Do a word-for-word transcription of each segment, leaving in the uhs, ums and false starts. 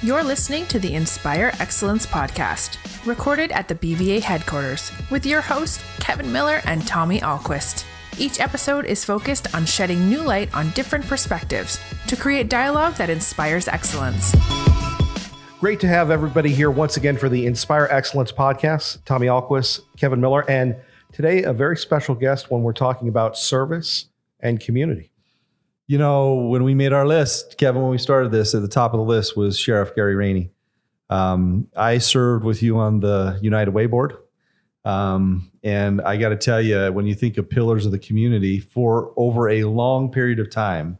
You're listening to the Inspire Excellence podcast, recorded at the B V A headquarters, with your hosts, Kevin Miller and Tommy Ahlquist. Each episode is focused on shedding new light on different perspectives to create dialogue that inspires excellence. Great to have everybody here once again for the Inspire Excellence podcast. Tommy Ahlquist, Kevin Miller, and today a very special guest when we're talking about service and community. You know, when we made our list, Kevin, when we started this, at the top of the list was Sheriff Gary Rainey. Um, I served with you on the United Way board. Um, and I got to tell you, when you think of pillars of the community, for over a long period of time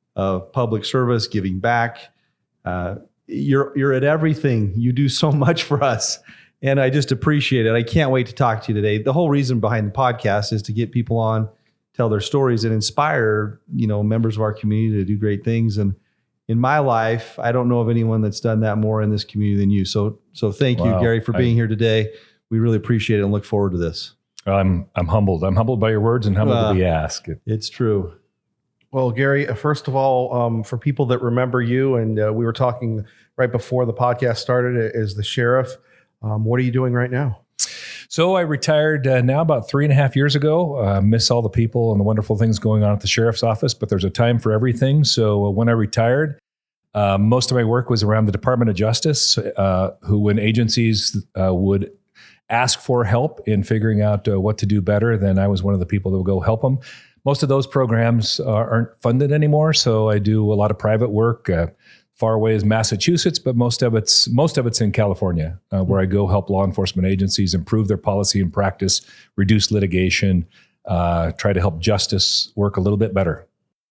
of public service, giving back, uh, you're you're at everything. You do so much for us. And I just appreciate it. I can't wait to talk to you today. The whole reason behind the podcast is to get people on, tell their stories, and inspire, you know, members of our community to do great things. And in my life, I don't know of anyone that's done that more in this community than you. So, so thank Wow. you, Gary, for being I, here today. We really appreciate it and look forward to this. I'm I'm humbled. I'm humbled by your words and humbled Uh, to be asked. It's true. Well, Gary, first of all, um, for people that remember you, and uh, we were talking right before the podcast started, as the sheriff, um, what are you doing right now? So I retired uh, now about three and a half years ago. Uh, miss all the people and the wonderful things going on at the sheriff's office, but there's a time for everything. So uh, when I retired, uh, most of my work was around the Department of Justice, uh, who when agencies uh, would ask for help in figuring out uh, what to do better, then I was one of the people that would go help them. Most of those programs uh, aren't funded anymore, so I do a lot of private work. Uh, far away as Massachusetts, but most of it's most of it's in California, uh, where I go help law enforcement agencies improve their policy and practice, reduce litigation, uh, try to help justice work a little bit better.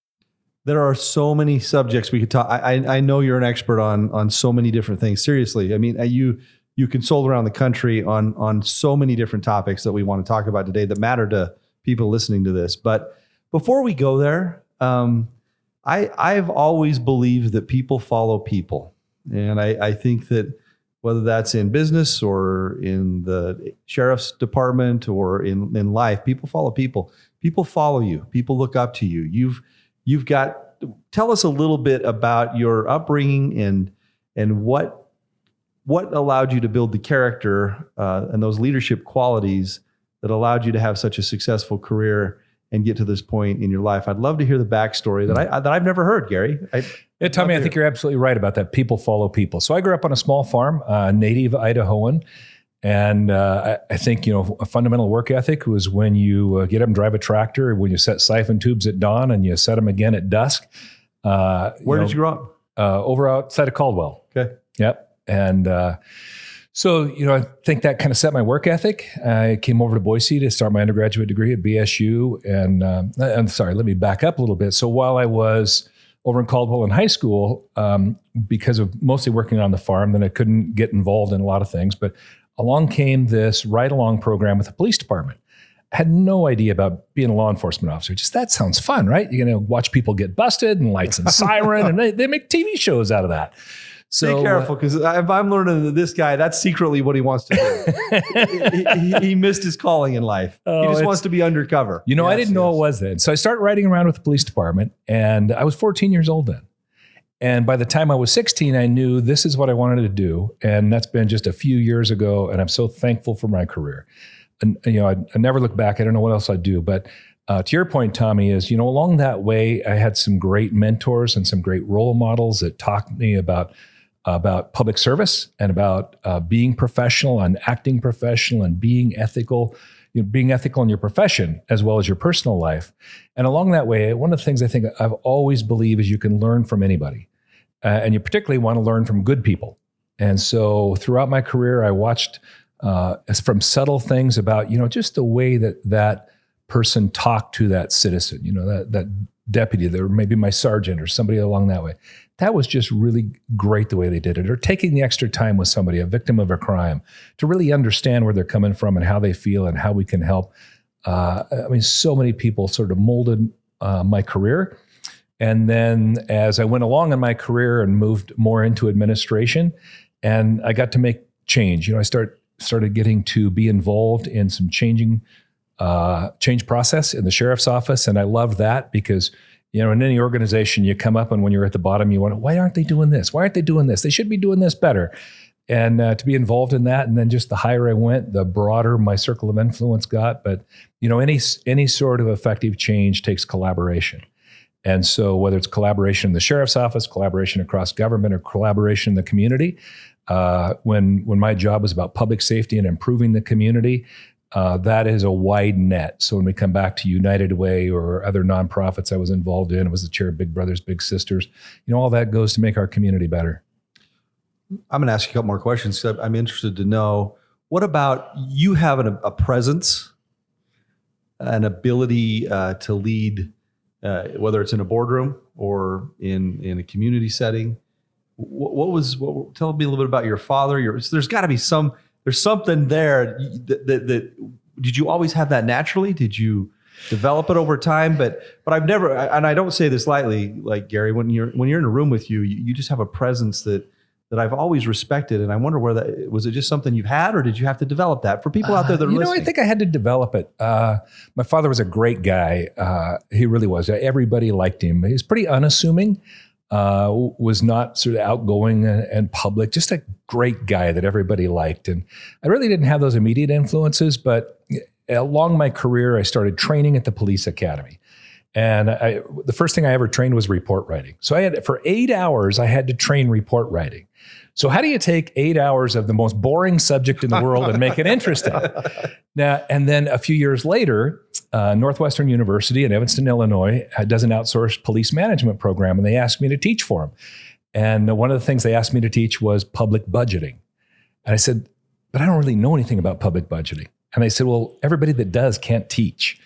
There are so many subjects we could talk. I, I know you're an expert on on so many different things. Seriously, I mean, you you consult around the country on on so many different topics that we want to talk about today that matter to people listening to this. But before we go there, um, I, I've always believed that people follow people. And I, I think that whether that's in business or in the sheriff's department or in, in life, people follow people. People follow you. People look up to you. You've you've got, tell us a little bit about your upbringing and and what what allowed you to build the character uh, and those leadership qualities that allowed you to have such a successful career and get to this point in your life. I'd love to hear the backstory that I that I've never heard, Gary. I, yeah, Tommy, I think you're absolutely right about that. People follow people. So I grew up on a small farm, uh, native Idahoan, and uh, I, I think you know a fundamental work ethic was when you uh, get up and drive a tractor, when you set siphon tubes at dawn and you set them again at dusk. Uh, Where you know, did you grow up? Uh, over outside of Caldwell. Okay. Yep, and. Uh, So, you know, I think that kind of set my work ethic. I came over to Boise to start my undergraduate degree at B S U. And um, I'm sorry, let me back up a little bit. So while I was over in Caldwell in high school, um, because of mostly working on the farm, then I couldn't get involved in a lot of things. But along came this ride-along program with the police department. I had no idea about being a law enforcement officer. Just that sounds fun, right? You're going to watch people get busted and lights and siren, and they, they make T V shows out of that. So, be careful, because uh, if I'm learning that this guy, that's secretly what he wants to do. he, he, he missed his calling in life. Oh, he just wants to be undercover. You know, yes, I didn't know yes. it was then. So I started riding around with the police department, and I was fourteen years old then. And by the time I was sixteen, I knew this is what I wanted to do. And that's been just a few years ago. And I'm so thankful for my career. And, you know, I, I never look back. I don't know what else I'd do. But uh, to your point, Tommy, is, you know, along that way, I had some great mentors and some great role models that taught me about about public service and about uh, being professional and acting professional and being ethical, you know, being ethical in your profession as well as your personal life. And along that way, one of the things I think I've always believed is you can learn from anybody. Uh, and you particularly want to learn from good people. And so throughout my career, I watched uh, from subtle things about, you know, just the way that that person talked to that citizen, you know, that that deputy, or maybe my sergeant or somebody along that way. That was just really great the way they did it. Or taking the extra time with somebody, a victim of a crime, to really understand where they're coming from and how they feel and how we can help. Uh, I mean, so many people sort of molded uh, my career. And then as I went along in my career and moved more into administration, and I got to make change. You know, I start started getting to be involved in some changing uh, change process in the sheriff's office. And I loved that because You know, in any organization, you come up and when you're at the bottom, you wonder, why aren't they doing this? Why aren't they doing this? They should be doing this better. And uh, to be involved in that, and then just the higher I went, the broader my circle of influence got. But, you know, any any sort of effective change takes collaboration. And so whether it's collaboration in the sheriff's office, collaboration across government, or collaboration in the community, uh, when when my job was about public safety and improving the community, uh, that is a wide net. So when we come back to United Way or other nonprofits I was involved in, I was the chair of Big Brothers Big Sisters, you know, all that goes to make our community better. I'm going to ask you a couple more questions. I'm interested to know, what about you having a, a presence, an ability uh, to lead, uh, whether it's in a boardroom or in, in a community setting? What, what was, what, tell me a little bit about your father. Your, there's got to be some, there's something there that, that, that, did you always have that naturally? Did you develop it over time? But, but I've never, and I don't say this lightly, like Gary, when you're, when you're in a room with you, you, you just have a presence that, that I've always respected. And I wonder where that, was it just something you've had, or did you have to develop that for people out there that are uh, you listening? know, I think I had to develop it. Uh, my father was a great guy. Uh, he really was. Everybody liked him. He was pretty unassuming, uh, was not sort of outgoing and, and public, just a great guy that everybody liked. And I really didn't have those immediate influences, but along my career, I started training at the police academy. And I, the first thing I ever trained was report writing. So I had, for eight hours, I had to train report writing. So how do you take eight hours of the most boring subject in the world and make it interesting? Now, and then a few years later, uh, Northwestern University in Evanston, Illinois, does an outsourced police management program, and they asked me to teach for them. And one of the things they asked me to teach was public budgeting. And I said, but I don't really know anything about public budgeting. And they said, well, everybody that does can't teach.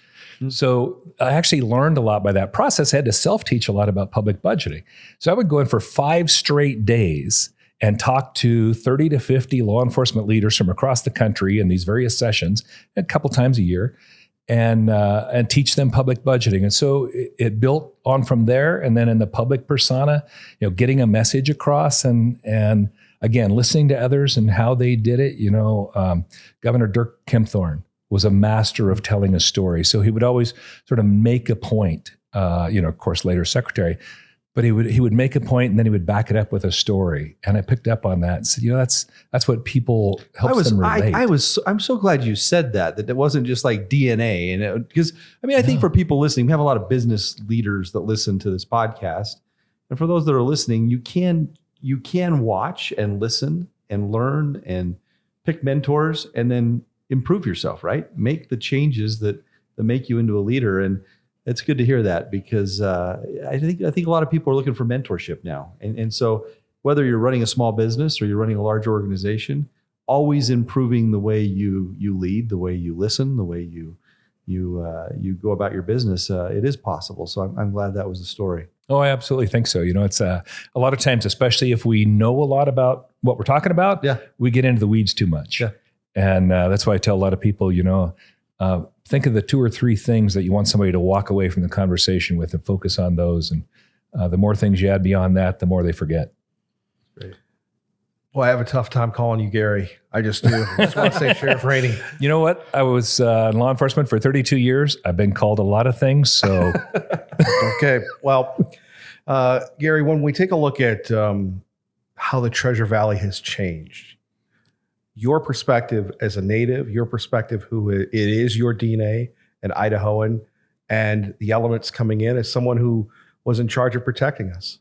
So I actually learned a lot by that process. I had to self-teach a lot about public budgeting. So I would go in for five straight days and talk to thirty to fifty law enforcement leaders from across the country in these various sessions a couple times a year, and uh, and teach them public budgeting. And so it, it built on from there. And then in the public persona, you know, getting a message across, and and again, listening to others and how they did it. You know, um, Governor Dirk Kempthorne was a master of telling a story. So he would always sort of make a point, uh, you know, of course, later secretary, but he would he would make a point and then he would back it up with a story. And I picked up on that and said, you know, that's that's what people helps I was, them relate. I, I was, I'm so glad you said that, that it wasn't just like D N A. And because, I mean, I think Yeah. for people listening, we have a lot of business leaders that listen to this podcast. And for those that are listening, you can, you can watch and listen and learn and pick mentors and then improve yourself, right? Make the changes that, that make you into a leader. And it's good to hear that, because uh, I think I think a lot of people are looking for mentorship now. And, and so whether you're running a small business or you're running a large organization, always improving the way you you lead, the way you listen, the way you you uh, you go about your business, uh, it is possible. So I'm, I'm glad that was the story. Oh, I absolutely think so. You know, it's uh, a lot of times, especially if we know a lot about what we're talking about, Yeah. we get into the weeds too much. Yeah. And uh, that's why I tell a lot of people, you know, uh, think of the two or three things that you want somebody to walk away from the conversation with and focus on those. And uh, the more things you add beyond that, the more they forget. Great. Well, I have a tough time calling you Gary. I just do. I just want to say Sheriff Rainey. You know what? I was uh, in law enforcement for thirty-two years. I've been called a lot of things. So Okay. Well, uh, Gary, when we take a look at um, how the Treasure Valley has changed, your perspective as a native, your perspective who it is your D N A, an Idahoan, and the elements coming in as someone who was in charge of protecting us.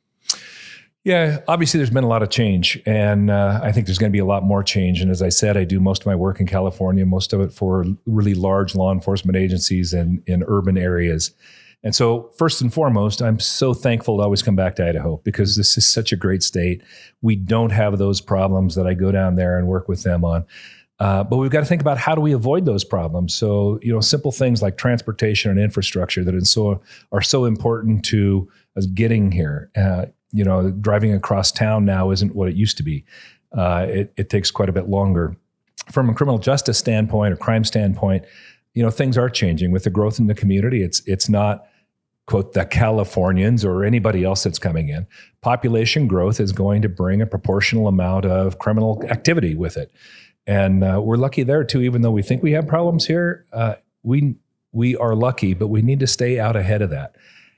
yeah, obviously there's been a lot of change, and uh, I think there's going to be a lot more change. And as I said, I do most of my work in California, most of it for really large law enforcement agencies and in urban areas. And so first and foremost, I'm so thankful to always come back to Idaho, because this is such a great state. We don't have those problems that I go down there and work with them on. Uh, but we've got to think about, how do we avoid those problems? So, you know, simple things like transportation and infrastructure that are so, are so important to us getting here. Uh, you know, driving across town now isn't what it used to be. Uh, it, it takes quite a bit longer. From a criminal justice standpoint or crime standpoint, you know, things are changing with the growth in the community. It's it's not, quote, the Californians or anybody else that's coming in. Population growth is going to bring a proportional amount of criminal activity with it. And uh, we're lucky there too, even though we think we have problems here. Uh, we we are lucky, but we need to stay out ahead of that.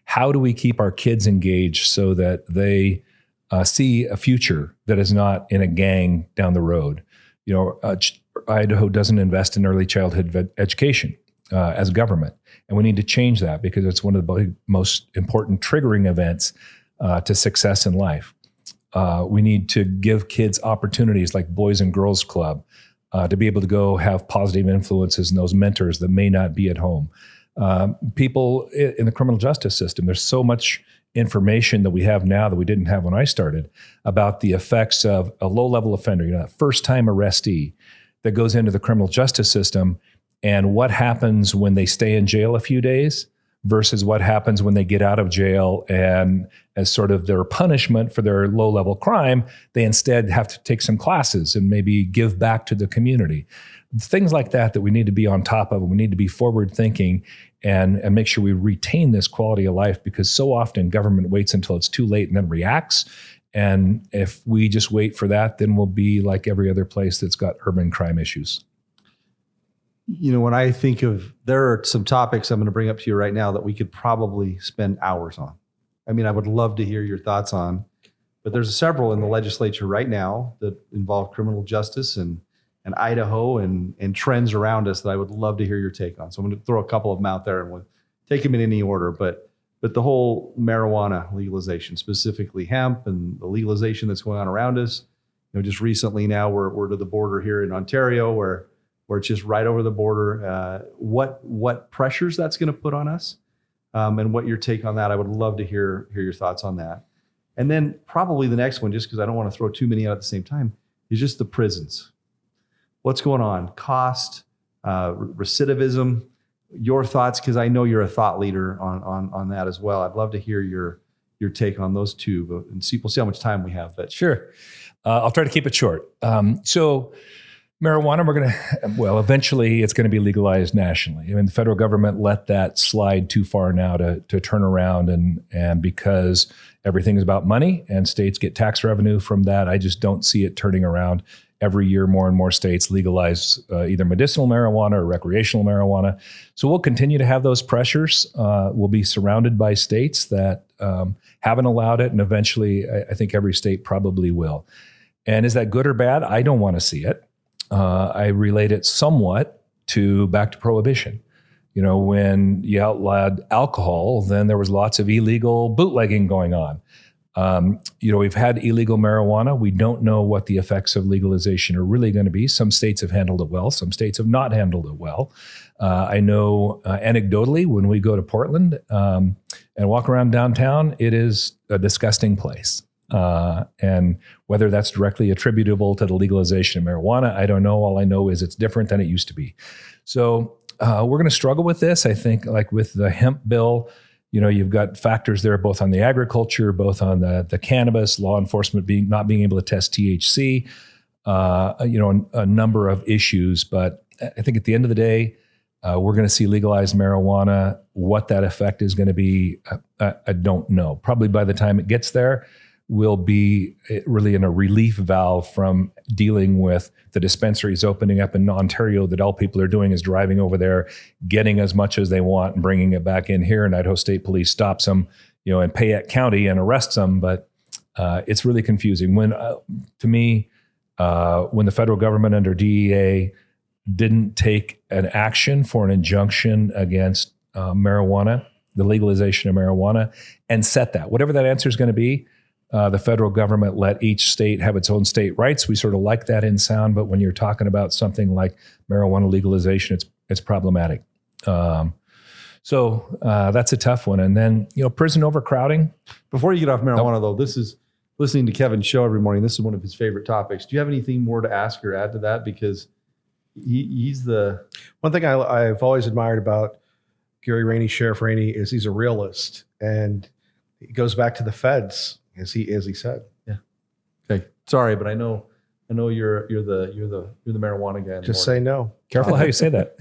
how do we keep our kids engaged so that they uh, see a future that is not in a gang down the road? You know, uh, Idaho doesn't invest in early childhood ed- education uh, as a government, and we need to change that because it's one of the big, most important triggering events uh, to success in life. Uh, we need to give kids opportunities like Boys and Girls Club uh, to be able to go have positive influences and those mentors that may not be at home. Um, people in the criminal justice system, there's so much information that we have now that we didn't have when I started about the effects of a low-level offender, you know, that first-time arrestee that goes into the criminal justice system, and what happens when they stay in jail a few days versus what happens when they get out of jail, and as sort of their punishment for their low-level crime, they instead have to take some classes and maybe give back to the community. Things like that that we need to be on top of. We need to be forward-thinking and, and make sure we retain this quality of life, because so often government waits until it's too late and then reacts. And if we just wait for that, then we'll be like every other place that's got urban crime issues. You know, when I think of, there are some topics I'm going to bring up to you right now that we could probably spend hours on. I mean, I would love to hear your thoughts on, but there's several in the legislature right now that involve criminal justice and and Idaho and and trends around us that I would love to hear your take on. So I'm going to throw a couple of them out there and we'll take them in any order. But but the whole marijuana legalization, specifically hemp, and the legalization that's going on around us. You know, just recently now we're we're to the border here in Ontario, where where it's just right over the border. Uh, what what pressures that's going to put on us, um, and what your take on that? I would love to hear hear your thoughts on that. And then probably the next one, just because I don't want to throw too many out at the same time, is just the prisons. What's going on? Cost, uh, recidivism, your thoughts, because I know you're a thought leader on, on, on that as well. I'd love to hear your your take on those two, but, and see, we'll see how much time we have. But Sure. Uh, I'll try to keep it short. Um, so marijuana, we're going to, well, eventually it's going to be legalized nationally. I mean, the federal government let that slide too far now to, to turn around, and, and because everything is about money and states get tax revenue from that, I just don't see it turning around. Every year, more and more states legalize uh, either medicinal marijuana or recreational marijuana. So we'll continue to have those pressures. Uh, we'll be surrounded by states that um, haven't allowed it, and eventually I, I think every state probably will. And is that good or bad? I don't want to see it. Uh, I relate it somewhat to back to prohibition. You know, when you outlawed alcohol, then there was lots of illegal bootlegging going on. Um, you know, we've had illegal marijuana. We don't know what the effects of legalization are really going to be. Some states have handled it well. Some states have not handled it well. Uh, I know uh, anecdotally, when we go to Portland um, and walk around downtown, it is a disgusting place. Uh, and whether that's directly attributable to the legalization of marijuana, I don't know. All I know is it's different than it used to be. So uh, we're going to struggle with this. I think, like with the hemp bill, you know, you've got factors there, both on the agriculture, both on the, the cannabis, law enforcement being not being able to test T H C, uh, you know, a, a number of issues. But I think at the end of the day, uh, we're going to see legalized marijuana. What that effect is going to be, I, I don't know. Probably by the time it gets there, we'll be really in a relief valve from dealing with the dispensaries opening up in Ontario, that all people are doing is driving over there, getting as much as they want and bringing it back in here. And Idaho State Police stops them, you know, in Payette County and arrests them. But uh, it's really confusing. When, uh, to me, uh, when the federal government under D E A didn't take an action for an injunction against uh, marijuana, the legalization of marijuana, and set that, whatever that answer is going to be, Uh, the federal government let each state have its own state rights. We sort of like that in sound, but when you're talking about something like marijuana legalization, it's it's problematic. Um, so uh, that's a tough one. And then, you know, prison overcrowding. before you get off marijuana, though, this is listening to Kevin's show every morning. This is one of his favorite topics. Do you have anything more to ask or add to that? Because he, he's the One thing I, I've always admired about Gary Rainey, Sheriff Rainey, is he's a realist, and he goes back to the feds. As he as he said, yeah. Okay, sorry, but I know I know you're you're the you're the you're the marijuana guy. just say no. Careful how you say that.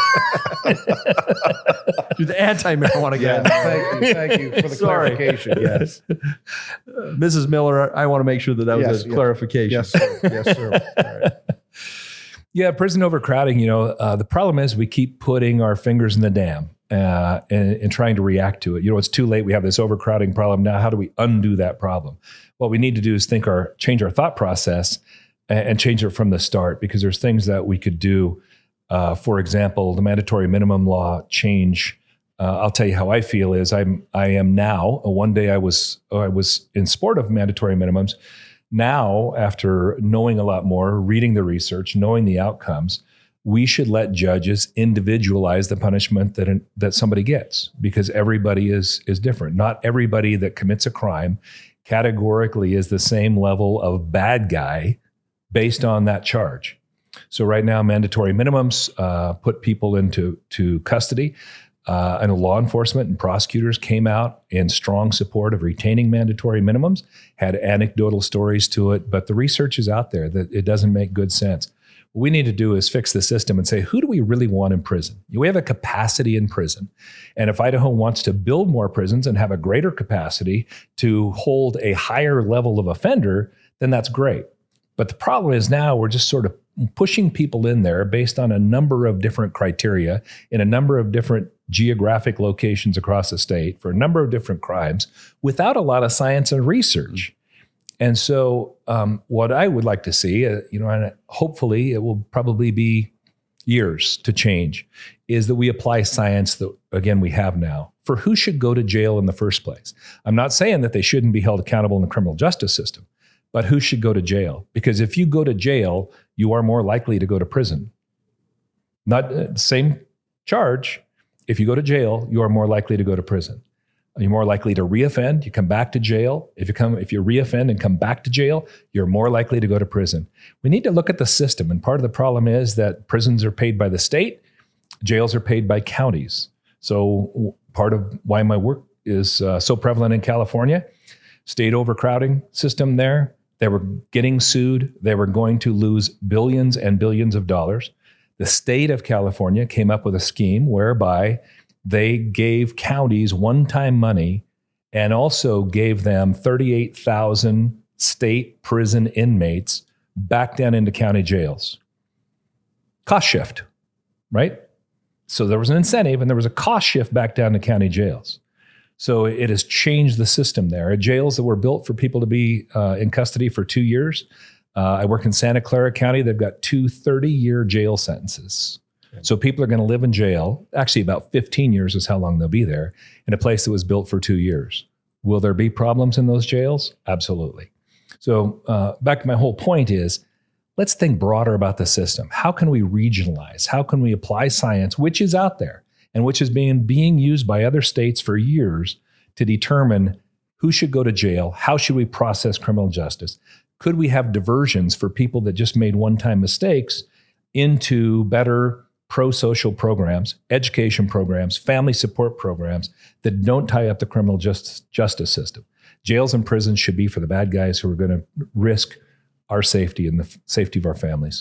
You're the anti-marijuana guy. Yeah, thank you, thank you for the Sorry. clarification. Yes, uh, Missus Miller, I want to make sure that that was Yes, a yes. clarification. yes, sir. Yes, sir. All right. Yeah, prison overcrowding, you know, uh, the problem is we keep putting our fingers in the dam uh, and, and trying to react to it. You know, it's too late. We have this overcrowding problem. Now, how do we undo that problem? What we need to do is think our, change our thought process and, and change it from the start, because there's things that we could do. Uh, for example, the mandatory minimum law change. Uh, I'll tell you how I feel is I'm, I am now, uh, one day I was, I was in support of mandatory minimums. Now, after knowing a lot more, reading the research, knowing the outcomes, we should let judges individualize the punishment that that somebody gets, because everybody is is different. Not everybody that commits a crime categorically is the same level of bad guy based on that charge. So right now, mandatory minimums uh, put people into to custody. Uh, and law enforcement and prosecutors came out in strong support of retaining mandatory minimums, had anecdotal stories to it, but the research is out there that it doesn't make good sense. What we need to do is fix the system and say, who do we really want in prison? We have a capacity in prison. And if Idaho wants to build more prisons and have a greater capacity to hold a higher level of offender, then that's great. But the problem is now we're just sort of pushing people in there based on a number of different criteria in a number of different geographic locations across the state for a number of different crimes without a lot of science and research. And so um, what I would like to see, uh, you know, and hopefully it will probably be years to change, is that we apply science that, again, we have now for who should go to jail in the first place. I'm not saying that they shouldn't be held accountable in the criminal justice system, but who should go to jail? Because if you go to jail, you are more likely to go to prison. Not the uh, same charge. If you go to jail, you are more likely to go to prison. You're more likely to reoffend. You come back to jail. If you come, if you reoffend and come back to jail, you're more likely to go to prison. We need to look at the system. And part of the problem is that prisons are paid by the state. Jails are paid by counties. So part of why my work is uh, so prevalent in California, state overcrowding system there. They were getting sued. They were going to lose billions and billions of dollars. The state of California came up with a scheme whereby they gave counties one-time money and also gave them thirty-eight thousand state prison inmates back down into county jails. Cost shift, right? So there was an incentive and there was a cost shift back down to county jails. So it has changed the system there. Jails that were built for people to be uh, in custody for two years. Uh, I work in Santa Clara County. They've got two thirty-year jail sentences. Okay. So people are going to live in jail. Actually, about fifteen years is how long they'll be there in a place that was built for two years. Will there be problems in those jails? Absolutely. So uh, back to my whole point is, let's think broader about the system. How can we regionalize? How can we apply science, which is out there and which is being, being used by other states for years to determine who should go to jail? How should we process criminal justice? Could we have diversions for people that just made one-time mistakes into better pro-social programs, education programs, family support programs that don't tie up the criminal justice, justice system? Jails and prisons should be for the bad guys who are going to risk our safety and the f- safety of our families.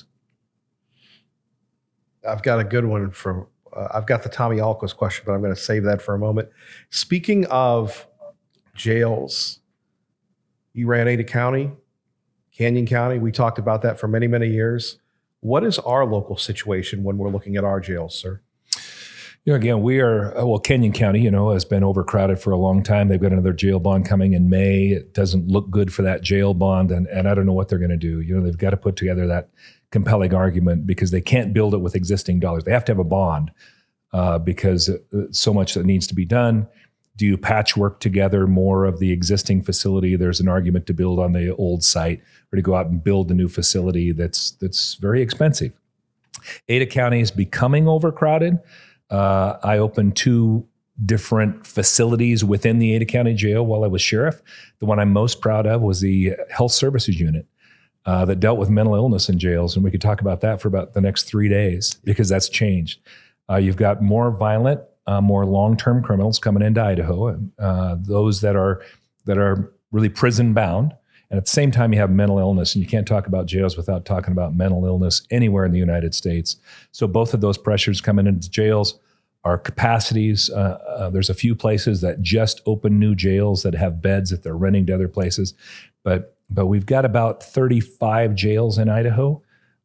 I've got a good one from, uh, I've got the Tommy Ahlquist question, but I'm going to save that for a moment. Speaking of jails, you ran Ada County, Canyon County. We talked about that for many, many years. What is our local situation when we're looking at our jails, sir? You know, again, we are, well, Canyon County, you know, has been overcrowded for a long time. They've got another jail bond coming in May. It doesn't look good for that jail bond, and, and I don't know what they're going to do. You know, they've got to put together that compelling argument because they can't build it with existing dollars. They have to have a bond uh, because so much that needs to be done. Do you patchwork together more of the existing facility? There's an argument to build on the old site or to go out and build a new facility that's that's very expensive. Ada County is becoming overcrowded. Uh, I opened two different facilities within the Ada County Jail while I was sheriff. The one I'm most proud of was the Health Services Unit uh, that dealt with mental illness in jails. And we could talk about that for about the next three days because that's changed. Uh, you've got more violent, uh, more long-term criminals coming into Idaho, and uh, those that are that are really prison-bound. And at the same time, you have mental illness, and you can't talk about jails without talking about mental illness anywhere in the United States. So both of those pressures coming into jails, our capacities. Uh, uh, there's a few places that just open new jails that have beds that they're renting to other places, but but we've got about thirty-five jails in Idaho.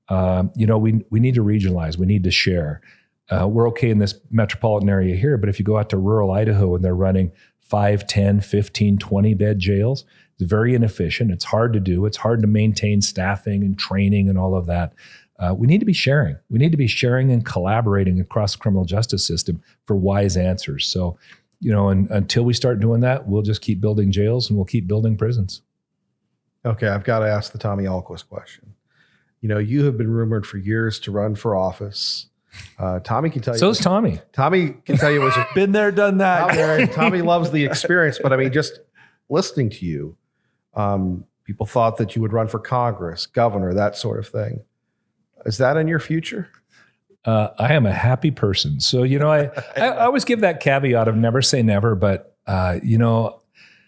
Um, you know, we we need to regionalize. We need to share. Uh, we're okay in this metropolitan area here, but if you go out to rural Idaho and they're running five, ten, fifteen, twenty bed jails, it's very inefficient. It's hard to do. It's hard to maintain staffing and training and all of that. Uh, we need to be sharing. We need to be sharing and collaborating across the criminal justice system for wise answers. So, you know, and until we start doing that, we'll just keep building jails and we'll keep building prisons. Okay, I've got to ask the Tommy Ahlquist question. You know, you have been rumored for years to run for office. Uh, Tommy can tell you. So is Tommy. Tommy can tell you it was a Been there, done that. Tommy, Tommy loves the experience, but I mean, just listening to you, um, people thought that you would run for Congress, governor, that sort of thing. Is that in your future? Uh, I am a happy person. So, you know, I, I, I always give that caveat of never say never, but, uh, you know,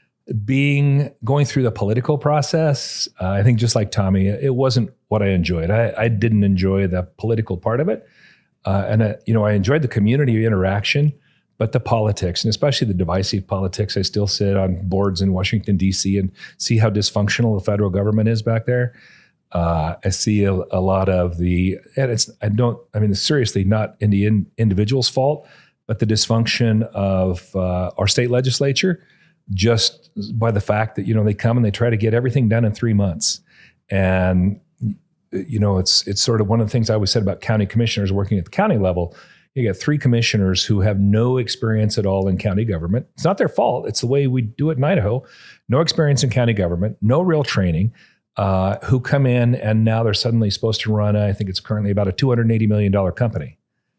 being, going through the political process, uh, I think just like Tommy, it wasn't what I enjoyed. I, I didn't enjoy the political part of it. Uh, and, uh, you know, I enjoyed the community interaction, but the politics, and especially the divisive politics. I still sit on boards in Washington, D C and see how dysfunctional the federal government is back there. Uh, I see a, a lot of the, and it's, I don't, I mean, it's seriously not in the in, individual's fault, but the dysfunction of uh, our state legislature, just by the fact that, you know, they come and they try to get everything done in three months. And, you know, it's, it's sort of one of the things I always said about county commissioners working at the county level. You get three commissioners who have no experience at all in county government. It's not their fault. It's the way we do it in Idaho. No experience in county government, no real training. Uh, who come in and now they're suddenly supposed to run, I think it's currently about a two hundred eighty million dollars company.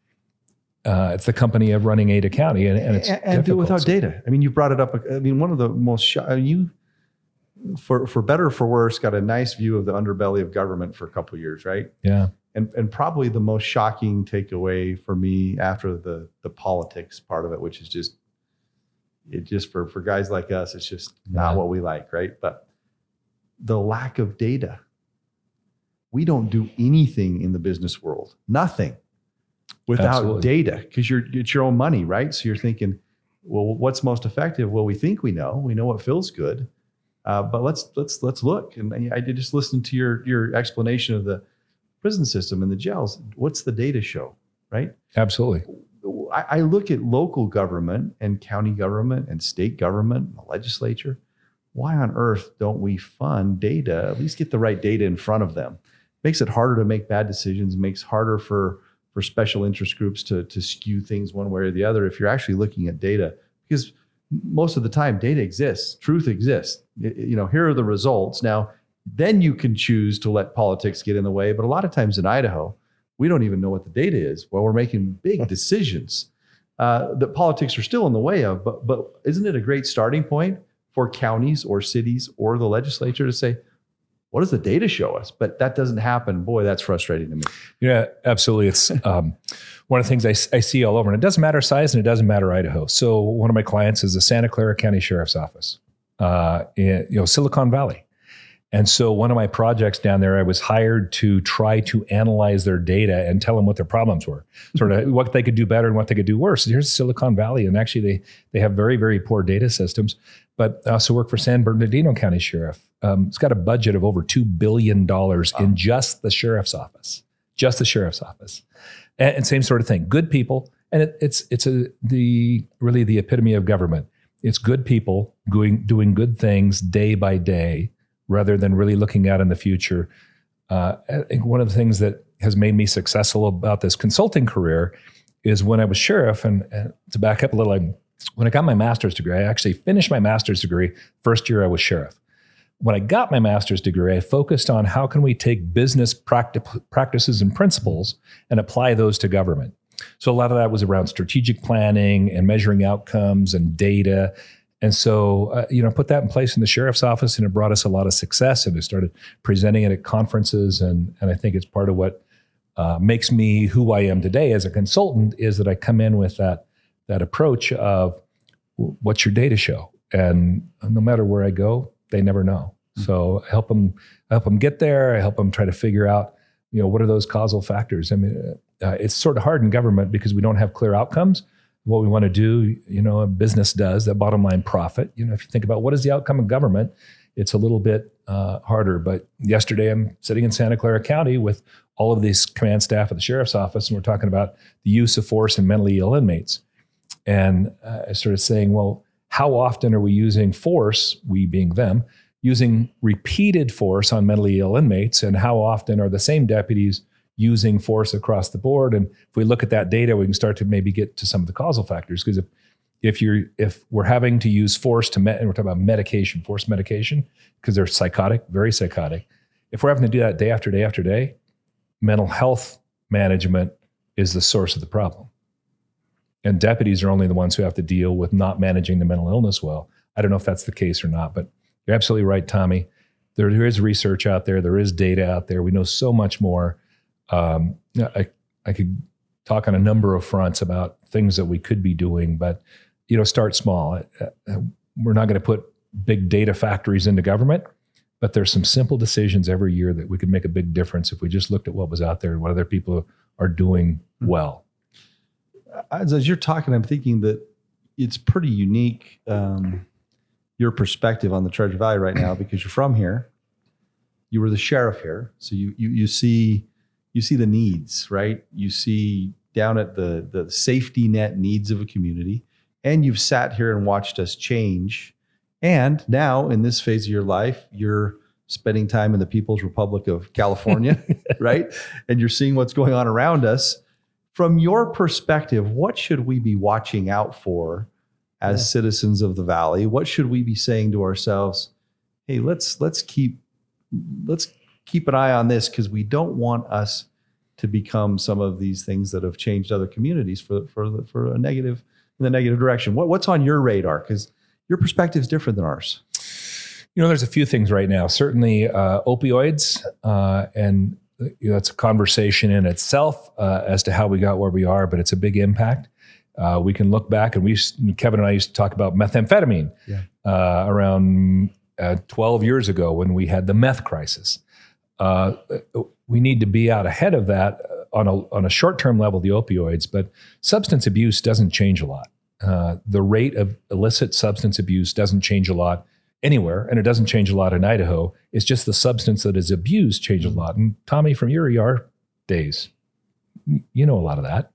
Uh, it's the company of running Ada County, and, and it's and, and do it without data. I mean, you brought it up. I mean, one of the most sh- you, for for better or for worse, got a nice view of the underbelly of government for a couple of years, right? Yeah. And and probably the most shocking takeaway for me after the the politics part of it, which is just it just for for guys like us, it's just not Yeah. what we like, right? But the lack of data. We don't do anything in the business world, nothing, without Absolutely. data, because you're it's your own money, right? So you're thinking, well, what's most effective? Well, we think we know, we know what feels good, uh, but let's let's let's look. And I, I did just listen to your your explanation of the prison system and the jails. What's the data show, right? Absolutely. I, I look at local government and county government and state government, and the legislature. Why on earth don't we fund data? At least get the right data in front of them. Makes it harder to make bad decisions. Makes harder for for special interest groups to to skew things one way or the other. If you're actually looking at data, because most of the time data exists, truth exists. It- you know, here are the results. Now, then you can choose to let politics get in the way. But a lot of times in Idaho, we don't even know what the data is. Well, we're making big decisions uh, that politics are still in the way of. But but isn't it a great starting point for counties or cities or the legislature to say, what does the data show us? But that doesn't happen. Boy, that's frustrating to me. Yeah, absolutely. It's um, one of the things I, I see all over, and it doesn't matter size and it doesn't matter Idaho. So one of my clients is the Santa Clara County Sheriff's Office, uh, in you know Silicon Valley. And so one of my projects down there, I was hired to try to analyze their data and tell them what their problems were, sort of what they could do better and what they could do worse. Here's Silicon Valley, and actually they they have very, very poor data systems. But I also work for San Bernardino County Sheriff. Um, it's got a budget of over two billion dollars in just the sheriff's office, just the sheriff's office. And, and same sort of thing, good people. And it, it's it's a the really the epitome of government. It's good people doing doing good things day by day, rather than really looking out in the future. Uh, I think one of the things that has made me successful about this consulting career is when I was sheriff, and, and to back up a little, I, when I got my master's degree, I actually finished my master's degree first year I was sheriff. When I got my master's degree, I focused on how can we take business practi- practices and principles and apply those to government. So a lot of that was around strategic planning and measuring outcomes and data. And so, uh, you know, put that in place in the sheriff's office, and it brought us a lot of success. And we started presenting it at conferences. And, and I think it's part of what uh, makes me who I am today as a consultant is that I come in with that, that approach of what's your data show? And no matter where I go, they never know. Mm-hmm. So I help them, I help them get there. I help them try to figure out, you know, what are those causal factors? I mean, uh, it's sort of hard in government because we don't have clear outcomes. What we want to do, you know, a business does, that bottom line profit. You know, if you think about what is the outcome of government, it's a little bit uh, harder. But yesterday I'm sitting in Santa Clara County with all of these command staff at the sheriff's office, and we're talking about the use of force in mentally ill inmates. And uh, I started saying, well, how often are we using force, we being them, using repeated force on mentally ill inmates, and how often are the same deputies using force across the board? And if we look at that data, we can start to maybe get to some of the causal factors. Because if if you're if we're having to use force to med- and we're talking about medication, force medication, because they're psychotic, very psychotic. If we're having to do that day after day after day, mental health management is the source of the problem. And deputies are only the ones who have to deal with not managing the mental illness well. I don't know if that's the case or not, but you're absolutely right, Tommy. There, there is research out there. There is data out there. We know so much more. Um, I, I could talk on a number of fronts about things that we could be doing, but you know, start small. Uh, we're not going to put big data factories into government, but there's some simple decisions every year that we could make a big difference if we just looked at what was out there and what other people are doing well. As, as you're talking, I'm thinking that it's pretty unique, um, your perspective on the Treasure Valley right now, because you're from here. You were the sheriff here. So you you you see you see the needs, right? You see down at the the safety net needs of a community, and you've sat here and watched us change. And now in this phase of your life, you're spending time in the People's Republic of California, right? And you're seeing what's going on around us. From your perspective, what should we be watching out for as yeah. citizens of the Valley? What should we be saying to ourselves? Hey, let's let's keep let's keep an eye on this, because we don't want us to become some of these things that have changed other communities for for for a negative in the negative direction. What what's on your radar? Because your perspective is different than ours. You know, there's a few things right now. Certainly, uh, opioids, uh, and you know, it's a conversation in itself uh, as to how we got where we are, but it's a big impact. Uh, we can look back, and we, Kevin and I used to talk about methamphetamine yeah. uh, around uh, twelve years ago when we had the meth crisis. Uh, we need to be out ahead of that on a on a short-term level, the opioids, but substance abuse doesn't change a lot. Uh, the rate of illicit substance abuse doesn't change a lot anywhere, and it doesn't change a lot in Idaho. It's just the substance that is abused changes a lot. And Tommy, from your E R days, you know a lot of that.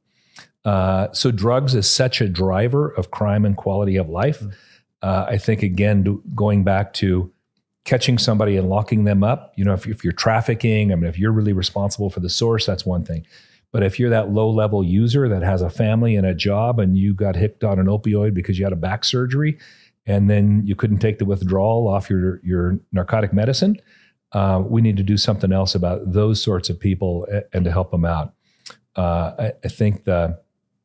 Uh, so drugs is such a driver of crime and quality of life. Mm. Uh, I think, again, do, going back to catching somebody and locking them up, you know, if, if you're trafficking, I mean, if you're really responsible for the source, that's one thing. But if you're that low-level user that has a family and a job and you got hooked on an opioid because you had a back surgery and then you couldn't take the withdrawal off your, your narcotic medicine, uh, we need to do something else about those sorts of people and to help them out. Uh, I, I think the,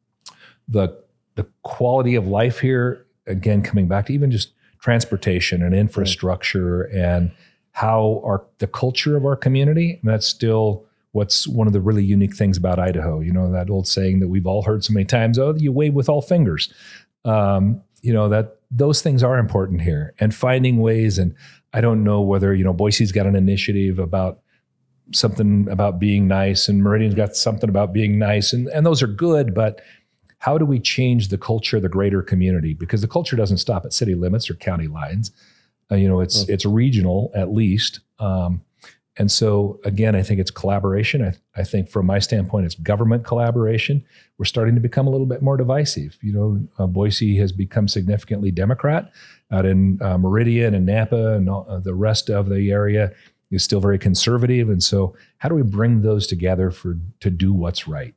the, the quality of life here, again, coming back to even just transportation and infrastructure right. and how our the culture of our community, and that's still what's one of the really unique things about Idaho. You know, that old saying that we've all heard so many times, oh, you wave with all fingers. Um, you know, that those things are important here, and finding ways. And I don't know whether, you know, Boise's got an initiative about something about being nice, and Meridian's got something about being nice. And, and those are good, but how do we change the culture of the greater community? Because the culture doesn't stop at city limits or county lines. Uh, you know, it's, mm. it's regional at least. Um, And so, again, I think it's collaboration. I, I think from my standpoint, it's government collaboration. We're starting to become a little bit more divisive. You know, uh, Boise has become significantly Democrat. Out in uh, Meridian and Napa and all, uh, the rest of the area is still very conservative. And so how do we bring those together for to do what's right?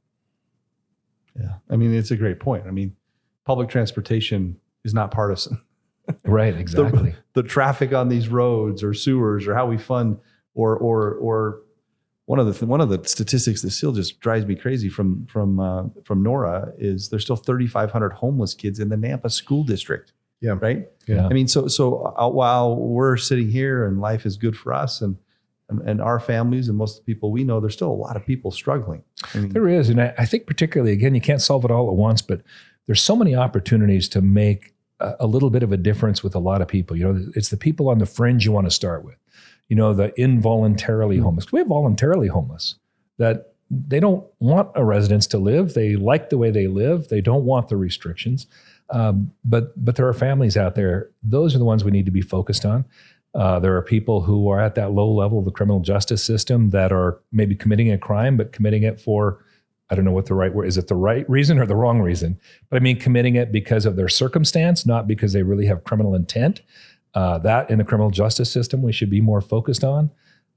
Yeah, I mean, it's a great point. I mean, public transportation is not partisan. Right, exactly. the, the traffic on these roads or sewers or how we fund Or, or, or one of the th- one of the statistics that still just drives me crazy from from uh, from Nora is there's still thirty-five hundred homeless kids in the Nampa school district. Yeah, right. Yeah. I mean, so so uh, while we're sitting here and life is good for us and, and and our families and most of the people we know, there's still a lot of people struggling. I mean, there is, and I, I think particularly again, you can't solve it all at once, but there's so many opportunities to make a, a little bit of a difference with a lot of people. You know, it's the people on the fringe you want to start with. You know, the involuntarily homeless. We have voluntarily homeless that they don't want a residence to live. They like the way they live. They don't want the restrictions. Um, but but there are families out there. Those are the ones we need to be focused on. Uh, there are people who are at that low level of the criminal justice system that are maybe committing a crime, but committing it for, I don't know what the right word is. It the right reason or the wrong reason? But I mean, committing it because of their circumstance, not because they really have criminal intent. Uh, that in the criminal justice system, we should be more focused on.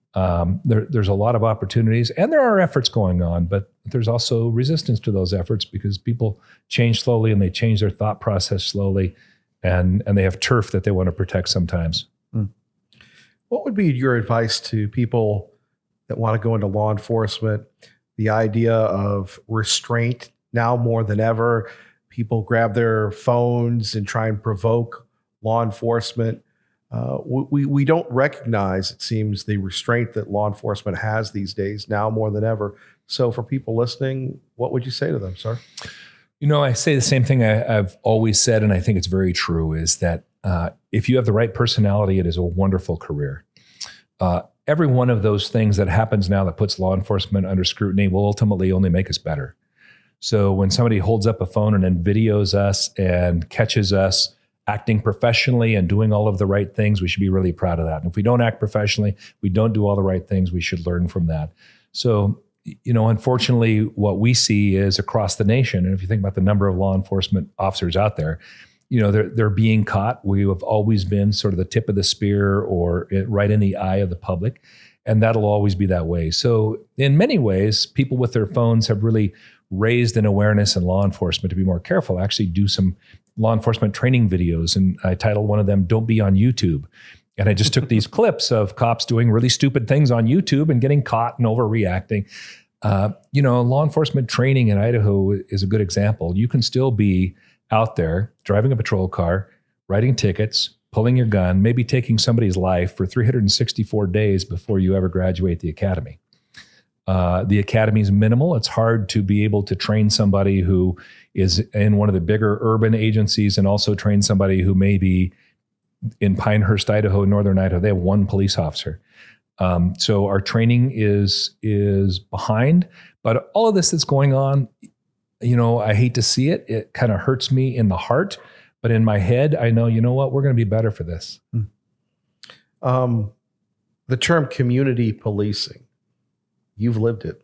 Um, there, there's a lot of opportunities, and there are efforts going on, but there's also resistance to those efforts because people change slowly and they change their thought process slowly, and and they have turf that they want to protect sometimes. Hmm. What would be your advice to people that want to go into law enforcement? The idea of restraint now more than ever. People grab their phones and try and provoke law enforcement. Uh, we, we don't recognize, it seems, the restraint that law enforcement has these days now more than ever. So for people listening, what would you say to them, sir? You know, I say the same thing I, I've always said, and I think it's very true, is that uh, if you have the right personality, it is a wonderful career. Uh, every one of those things that happens now that puts law enforcement under scrutiny will ultimately only make us better. So when somebody holds up a phone and then videos us and catches us acting professionally and doing all of the right things, we should be really proud of that. And if we don't act professionally, we don't do all the right things, we should learn from that. So, you know, unfortunately, what we see is across the nation, and if you think about the number of law enforcement officers out there, you know, they're, they're being caught. We have always been sort of the tip of the spear or it, right in the eye of the public, and that'll always be that way. So in many ways, people with their phones have really raised an awareness in law enforcement to be more careful, actually do some law enforcement training videos. And I titled one of them, "Don't Be on YouTube." And I just took these clips of cops doing really stupid things on YouTube and getting caught and overreacting. Uh, you know, law enforcement training in Idaho is a good example. You can still be out there driving a patrol car, writing tickets, pulling your gun, maybe taking somebody's life for three hundred sixty-four days before you ever graduate the academy. Uh, the academy is minimal. It's hard to be able to train somebody who is in one of the bigger urban agencies and also train somebody who may be in Pinehurst, Idaho, Northern Idaho. They have one police officer. Um, so our training is is behind. But all of this that's going on, you know, I hate to see it. It kind of hurts me in the heart. But in my head, I know, you know what, we're going to be better for this. Hmm. Um, the term community policing, you've lived it.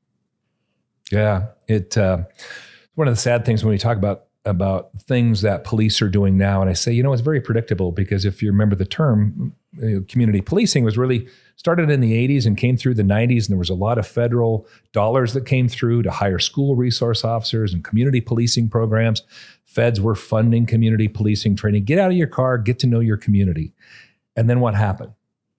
Yeah, it. Uh, one of the sad things when we talk about about things that police are doing now, and I say, you know, it's very predictable because if you remember the term, you know, community policing was really started in the eighties and came through the nineties, and there was a lot of federal dollars that came through to hire school resource officers and community policing programs. Feds were funding community policing training. Get out of your car, get to know your community. And then what happened?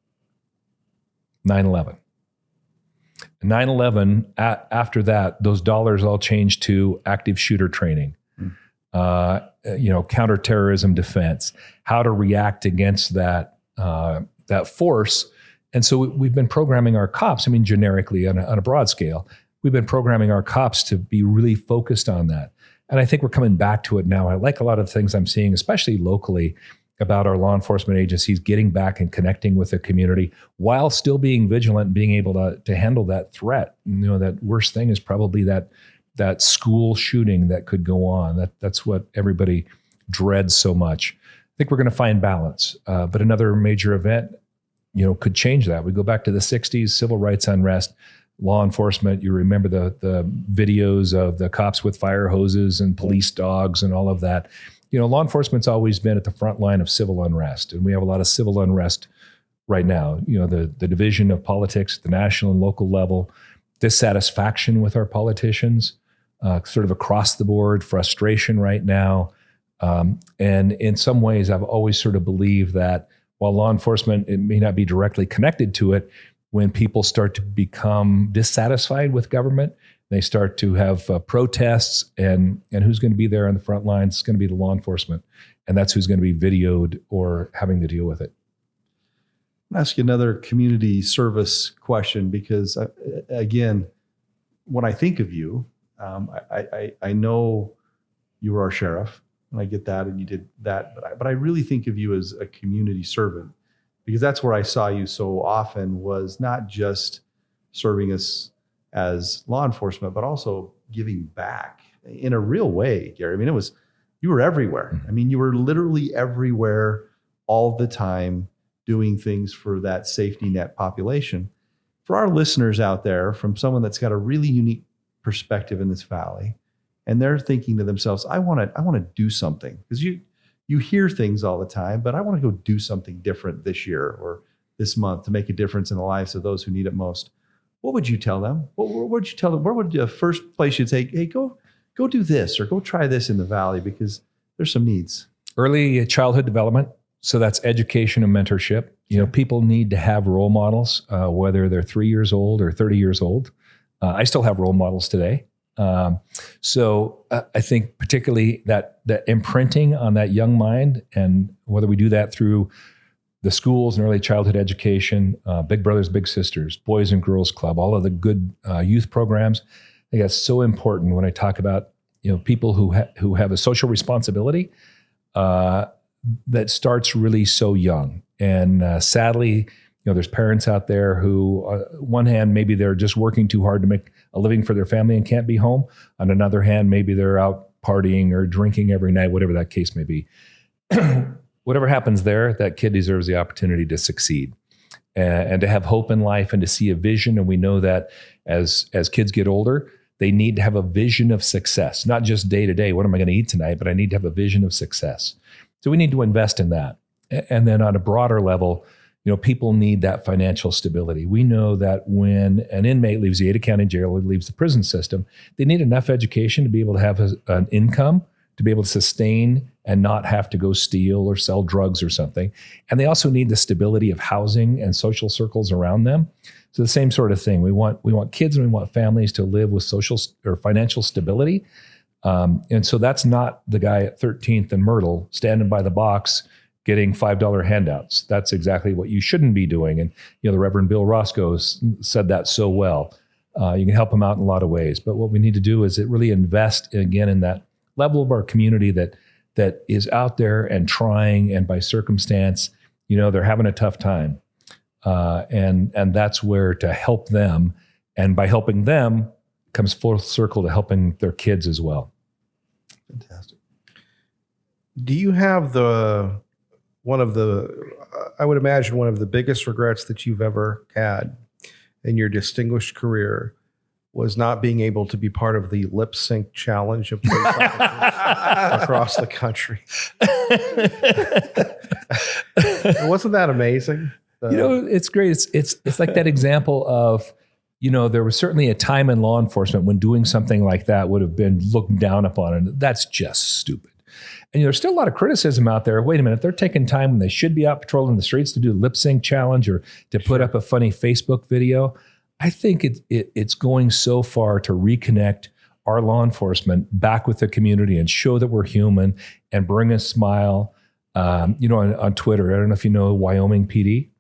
nine eleven. nine eleven, a- after that, those dollars all changed to active shooter training, mm. uh, you know, counterterrorism defense, how to react against that uh, that force. And so we, we've been programming our cops, I mean, generically on a, on a broad scale, we've been programming our cops to be really focused on that. And I think we're coming back to it now. I like a lot of things I'm seeing, especially locally, about our law enforcement agencies getting back and connecting with the community while still being vigilant and being able to, to handle that threat. You know, that worst thing is probably that that school shooting that could go on. That that's what everybody dreads so much. I think we're going to find balance. Uh, but another major event, you know, could change that. We go back to the sixties, civil rights unrest, law enforcement. You remember the the videos of the cops with fire hoses and police dogs and all of that. You know, law enforcement's always been at the front line of civil unrest, and we have a lot of civil unrest right now. You know, the, the division of politics at the national and local level, dissatisfaction with our politicians, uh, sort of across the board, frustration right now. Um, and in some ways, I've always sort of believed that while law enforcement, it may not be directly connected to it, when people start to become dissatisfied with government, they start to have uh, protests, and and who's going to be there on the front lines? It's going to be the law enforcement, and that's who's going to be videoed or having to deal with it. I'll ask you another community service question because, uh, again, when I think of you, um, I, I I know you were our sheriff, and I get that, and you did that, but I, but I really think of you as a community servant because that's where I saw you so often, was not just serving us as law enforcement, but also giving back in a real way, Gary. I mean, it was, you were everywhere. I mean, you were literally everywhere all the time doing things for that safety net population. For our listeners out there, from someone that's got a really unique perspective in this valley, and they're thinking to themselves, I want to I want to do something, because you you hear things all the time, but I want to go do something different this year or this month to make a difference in the lives of those who need it most. What would you tell them? What, what would you tell them? Where would the first place you'd say, hey, go go do this or go try this in the valley, because there's some needs? Early childhood development. So that's education and mentorship. You know, people need to have role models, uh, whether they're three years old or thirty years old. Uh, I still have role models today. Um, so uh, I think particularly that that imprinting on that young mind, and whether we do that through the schools and early childhood education, uh, Big Brothers, Big Sisters, Boys and Girls Club, all of the good uh, youth programs, I think that's so important when I talk about, you know, people who ha- who have a social responsibility. Uh, that starts really so young. And uh, sadly, you know, there's parents out there who, on one hand, maybe they're just working too hard to make a living for their family and can't be home. On another hand, maybe they're out partying or drinking every night, whatever that case may be. Whatever happens there, that kid deserves the opportunity to succeed and, and to have hope in life and to see a vision. And we know that as, as kids get older, they need to have a vision of success, not just day to day, what am I going to eat tonight, but I need to have a vision of success. So we need to invest in that. And then on a broader level, you know, people need that financial stability. We know that when an inmate leaves the Ada County Jail or leaves the prison system, they need enough education to be able to have a, an income, to be able to sustain and not have to go steal or sell drugs or something. And they also need the stability of housing and social circles around them. So the same sort of thing. We want we want kids and we want families to live with social or financial stability. Um, and so that's not the guy at thirteenth and Myrtle standing by the box getting five dollar handouts. That's exactly what you shouldn't be doing. And, you know, the Reverend Bill Roscoe said that so well. Uh, you can help them out in a lot of ways. But what we need to do is it really invest, again, in that level of our community that that is out there and trying, and by circumstance, you know, they're having a tough time. Uh, and and that's where to help them. And by helping them, comes full circle to helping their kids as well. Fantastic. Do you have the one of the, I would imagine one of the biggest regrets that you've ever had in your distinguished career was not being able to be part of the lip sync challenge of police officers across the country? Wasn't that amazing? Uh, You know, it's great. It's it's it's like that example of, you know, there was certainly a time in law enforcement when doing something like that would have been looked down upon, and that's just stupid. And you know, there's still a lot of criticism out there. Wait a minute, they're taking time when they should be out patrolling the streets to do a lip sync challenge or to put up a funny Facebook video. I think it, it it's going so far to reconnect our law enforcement back with the community and show that we're human and bring a smile. Um, you know, on, on Twitter, I don't know if you know Wyoming P D.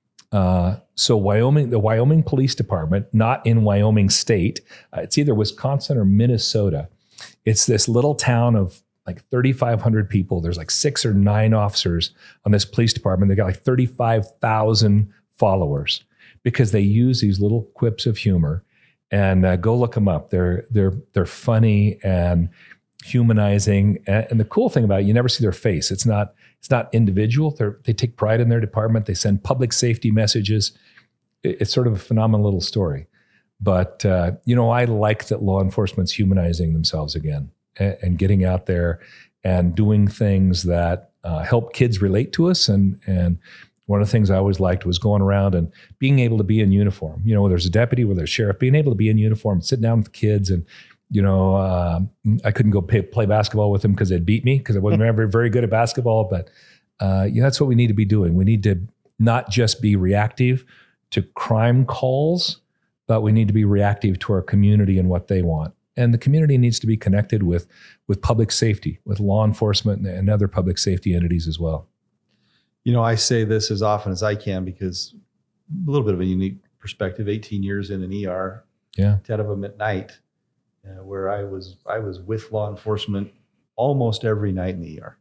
Uh, so Wyoming, the Wyoming Police Department, not in Wyoming State, uh, it's either Wisconsin or Minnesota. It's this little town of like thirty-five hundred people. There's like six or nine officers on this police department. They got like thirty-five thousand followers because they use these little quips of humor. And uh, go look them up. They're they're they're funny and humanizing. And, and the cool thing about it, you never see their face. It's not it's not individual. They they take pride in their department. They send public safety messages. It, it's sort of a phenomenal little story. But uh, you know, I like that law enforcement's humanizing themselves again and, and getting out there and doing things that uh, help kids relate to us. And and one of the things I always liked was going around and being able to be in uniform. You know, whether there's a deputy, whether there's a sheriff, being able to be in uniform, sit down with the kids. And, you know, uh, I couldn't go pay, play basketball with them because they'd beat me because I wasn't ever very good at basketball. But uh, you know, that's what we need to be doing. We need to not just be reactive to crime calls, but we need to be reactive to our community and what they want. And the community needs to be connected with, with public safety, with law enforcement and other public safety entities as well. You know, I say this as often as I can because a little bit of a unique perspective, eighteen years in an E R, yeah, ten of them at night, uh, where I was I was with law enforcement almost every night in the E R.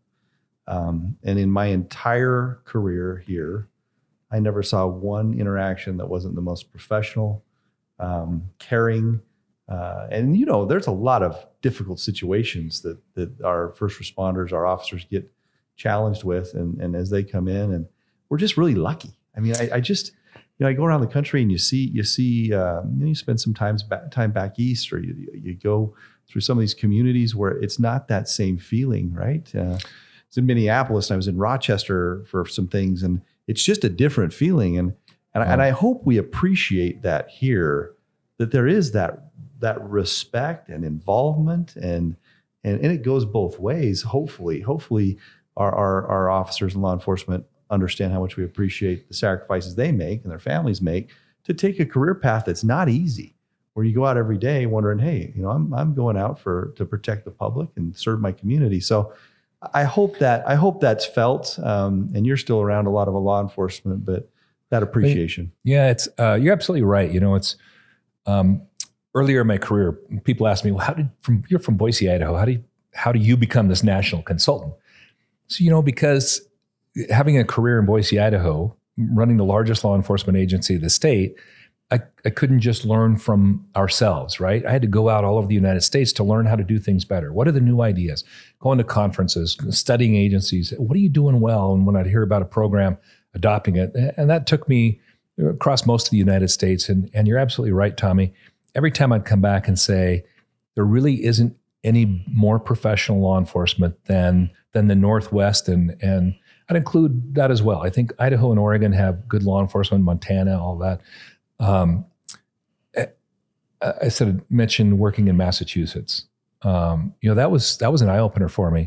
Um, and in my entire career here, I never saw one interaction that wasn't the most professional, um, caring. Uh, and, you know, there's a lot of difficult situations that that our first responders, our officers get challenged with, and, and as they come in, and we're just really lucky. I mean, I, I just, you know, I go around the country and you see, you see, um, you know, you spend some times back, time back east, or you, you go through some of these communities where it's not that same feeling, right? Uh, I was in Minneapolis and I was in Rochester for some things, and it's just a different feeling. And and, oh. and I hope we appreciate that here, that there is that that respect and involvement, and and, and it goes both ways. Hopefully, hopefully our, our our officers and law enforcement understand how much we appreciate the sacrifices they make and their families make to take a career path that's not easy, where you go out every day wondering, hey, you know, I'm I'm going out for to protect the public and serve my community. So I hope that I hope that's felt. Um, and you're still around a lot of law enforcement, but that appreciation. Yeah, it's uh, you're absolutely right. You know, it's um, earlier in my career, people asked me, well, how did from you're from Boise, Idaho? How do you, how do you become this national consultant? So, you know, because having a career in Boise, Idaho, running the largest law enforcement agency of the state, I, I couldn't just learn from ourselves, right? I had to go out all over the United States to learn how to do things better. What are the new ideas? Going to conferences, studying agencies. What are you doing well? And when I'd hear about a program, adopting it. And that took me across most of the United States. And, and you're absolutely right, Tommy. Every time I'd come back and say, there really isn't any more professional law enforcement than than the Northwest, and and I'd include that as well. I think Idaho and Oregon have good law enforcement, Montana, all that. Um, I, I said, mentioned working in Massachusetts. Um, you know, that was that was an eye opener for me.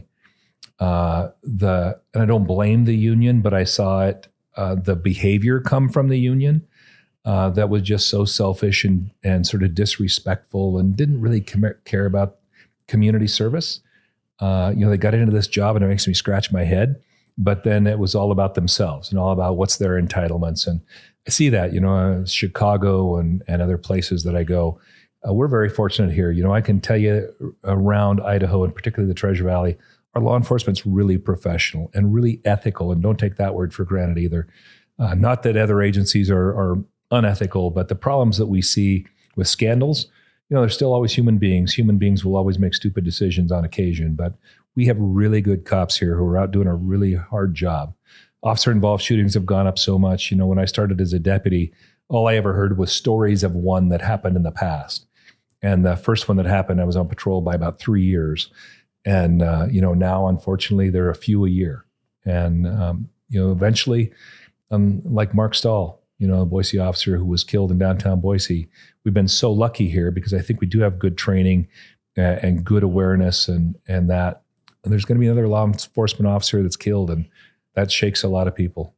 Uh, the and I don't blame the union, but I saw it. Uh, the behavior come from the union uh, that was just so selfish and and sort of disrespectful, and didn't really com- care about community service. Uh, you know, they got into this job and it makes me scratch my head, but then it was all about themselves and all about what's their entitlements. And I see that, you know, uh, Chicago and, and other places that I go, uh, we're very fortunate here. You know, I can tell you around Idaho and particularly the Treasure Valley, our law enforcement's really professional and really ethical, and don't take that word for granted either. Uh, not that other agencies are, are unethical, but the problems that we see with scandals, you know, they're still always human beings. Human beings will always make stupid decisions on occasion, but we have really good cops here who are out doing a really hard job. Officer-involved shootings have gone up so much. You know, when I started as a deputy, all I ever heard was stories of one that happened in the past. And the first one that happened, I was on patrol by about three years. And, uh, you know, now, unfortunately, there are a few a year. And, um, you know, eventually, um, like Mark Stahl, you know, a Boise officer who was killed in downtown Boise, we've been so lucky here because I think we do have good training uh, and good awareness, and and that. And there's going to be another law enforcement officer that's killed, and that shakes a lot of people.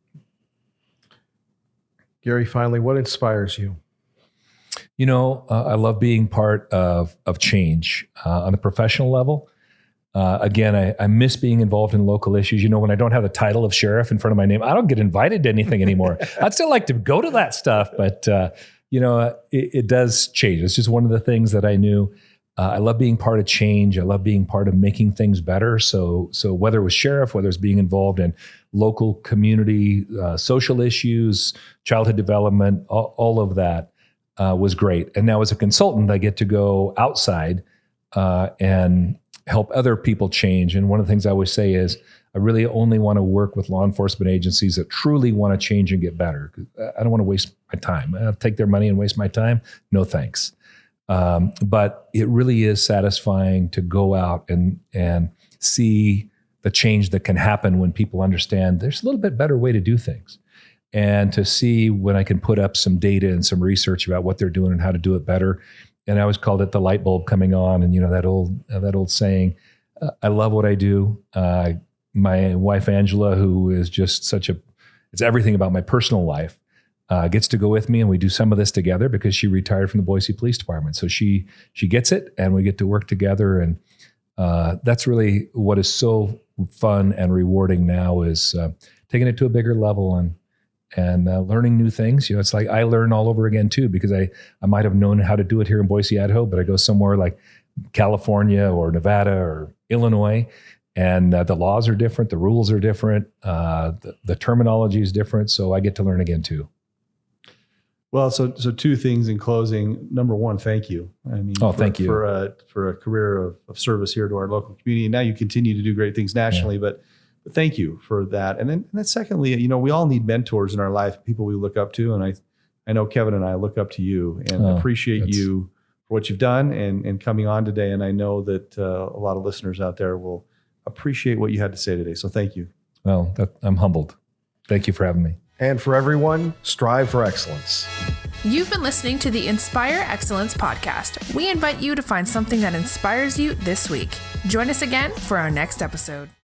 Gary, finally, what inspires you? You know, uh, I love being part of of change uh, on a professional level. Uh, again, I, I miss being involved in local issues. You know, when I don't have the title of sheriff in front of my name, I don't get invited to anything anymore. I'd still like to go to that stuff, but, uh, you know, it, it does change. It's just one of the things that I knew. Uh, I love being part of change. I love being part of making things better. So, so whether it was sheriff, whether it's being involved in local community, uh, social issues, childhood development, all, all of that uh, was great. And now as a consultant, I get to go outside uh, and help other people change. And one of the things I always say is, I really only want to work with law enforcement agencies that truly want to change and get better. I don't want to waste my time. I'll take their money and waste my time. No thanks. Um, but it really is satisfying to go out and and see the change that can happen when people understand there's a little bit better way to do things. And to see when I can put up some data and some research about what they're doing and how to do it better. And I always called it the light bulb coming on. And, you know, that old, uh, that old saying, uh, I love what I do. Uh, my wife, Angela, who is just such a, it's everything about my personal life, uh, gets to go with me, and we do some of this together because she retired from the Boise Police Department. So she, she gets it, and we get to work together. And uh, that's really what is so fun and rewarding now, is uh, taking it to a bigger level and, and uh, learning new things. You know, it's like I learn all over again too, because I, I might have known how to do it here in Boise, Idaho, but I go somewhere like California or Nevada or Illinois, and uh, the laws are different, the rules are different, uh, the, the terminology is different. So I get to learn again too. Well, so so two things in closing. Number one, thank you. I mean, oh, for, thank you for a for a career of, of service here to our local community. Now you continue to do great things nationally, yeah. but but thank you for that. And then, and then secondly, you know, we all need mentors in our life, people we look up to. And I, I know Kevin and I look up to you and Oh, appreciate that's- you for what you've done and, and coming on today. And I know that uh, a lot of listeners out there will appreciate what you had to say today. So thank you. Well, that, I'm humbled. Thank you for having me. And for everyone, strive for excellence. You've been listening to the Inspire Excellence podcast. We invite you to find something that inspires you this week. Join us again for our next episode.